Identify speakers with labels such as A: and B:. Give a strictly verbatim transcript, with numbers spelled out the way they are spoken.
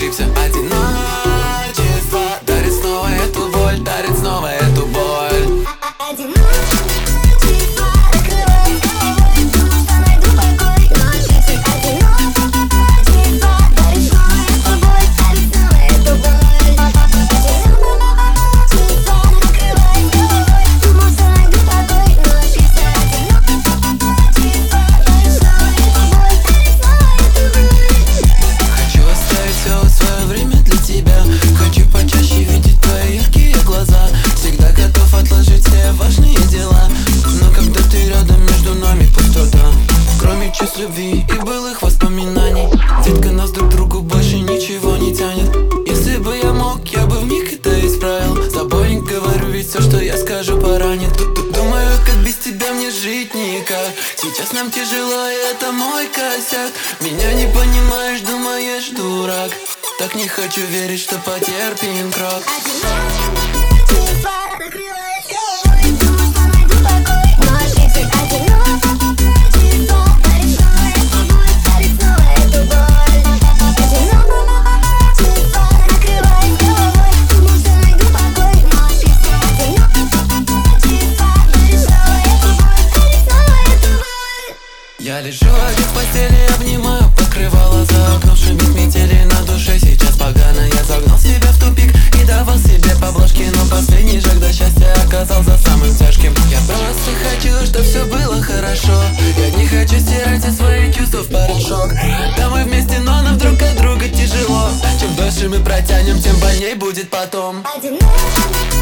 A: ошибся. Одиночество дарит снова эту боль, дарит снова эту боль.
B: Одиночество накрывает головой, думал, что найду покой, но ошибся. Одиночество дарит снова эту боль, дарит снова эту боль. Одиночество накрывает головой, думал, что найду покой, но ошибся. Одиночество дарит снова эту боль, дарит снова эту боль.
A: Хочу оставить все свое время для тебя. Хочу почаще видеть твои яркие глаза. Всегда готов отложить все важные дела. Но когда ты рядом, между нами пустота. Кроме чувств любви и былых воспоминаний, детка, нас друг к другу больше ничего не тянет. Если бы я мог, я бы вмиг это исправил. Забой не говорю, ведь все, что я скажу, поранит. Думаю, как без тебя мне жить никак. Сейчас нам тяжело, и это мой косяк. Меня не понимаешь, думаешь, дурак. Так не хочу верить, что потерпим крах.
B: Одиночество накрывает головой, думал, что найду покой, но ошибся. Одиночество дарит снова эту боль, дарит снова эту боль. Одиночество накрывает головой, думал, что найду покой, но ошибся. Одиночество дарит снова эту боль, дарит снова эту боль.
A: Я лежу один в постели, обнимаю покрывало. За окном шумит метели, на душе сейчас погано. Я загнал себя в тупик и давал себе поблажки, но последний шаг до счастья оказался самым тяжким. Я просто хочу, чтоб все было хорошо. Я не хочу стирать все свои чувства в порошок. Да, мы вместе, но нам друг от друга тяжело. Чем дольше мы протянем, тем больней будет потом.
B: Одиночество